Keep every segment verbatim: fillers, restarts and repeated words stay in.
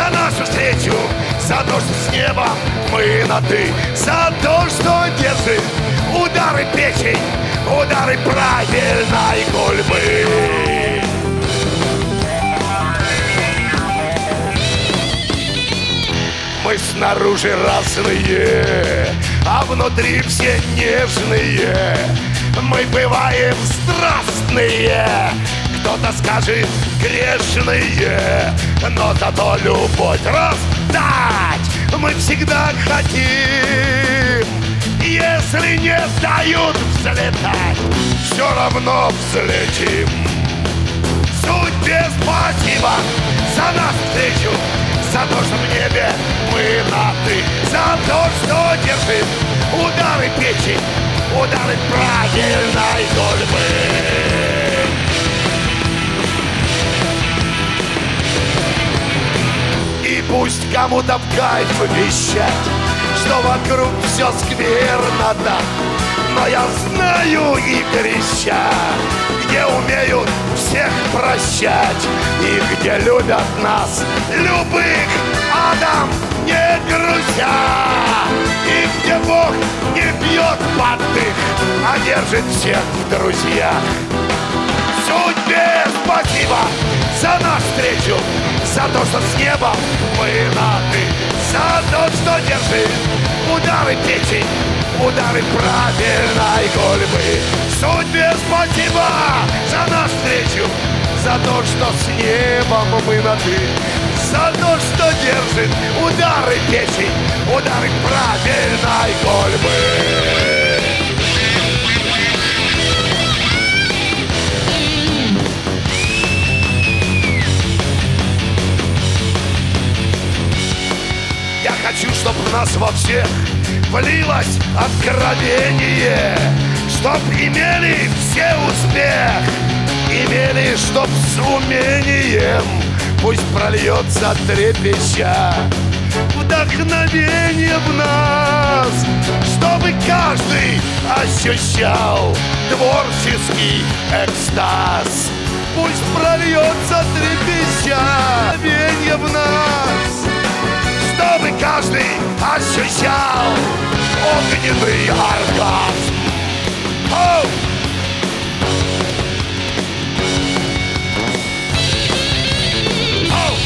за нашу встречу, за то, что с неба мы на «ты», за то, что держит удары печень, удары правильной гульбы. Мы снаружи разные, а внутри все нежные. Мы бываем страстные, кто-то скажет грешные, но зато любовь раздать мы всегда хотим. Если не дают взлетать, все равно взлетим. Судьбе спасибо за нас встречу, за то, что в небе мы на «ты», за то, что держит удары печень, удары правильной гульбы. И пусть кому-то в кайф вещать, что вокруг все скверно, да, но я знаю и греща, где умеют всех прощать и где любят нас любых адом не грузя, и где Бог не бьет под дых, а держит всех в друзья. Судьбе спасибо за нашу встречу, за то, что с неба мы на «ты», за то, что держит удары печень, удары правильной гульбы. Судьбе спасибо за нашу встречу, за то, что с небом мы на «ты», за то, что держит удары печень, удары правильной гульбы. Я хочу, чтоб в нас во всех влилось откровение, чтоб имели все успех, имели, чтоб с умением пусть прольется трепеща вдохновение в нас, чтобы каждый ощущал творческий экстаз. Пусть прольется трепеща вдохновение в нас, чтобы каждый ощущал огненный оргазм. Оу! Оу!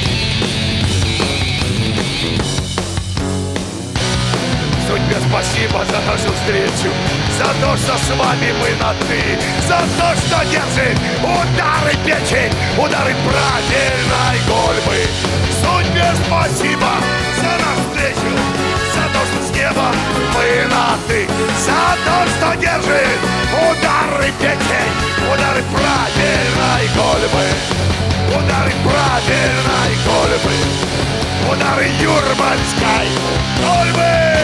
Судьбе спасибо за нашу встречу, за то, что с вами мы на «ты», за то, что держит удары печень, удары правильной гульбы. Судьбе спасибо за нашу встречу, за то, что с неба мы на «ты», за то, что держит удары печень, удары правильной гульбы, удары правильной гульбы, удары юрмальской гульбы.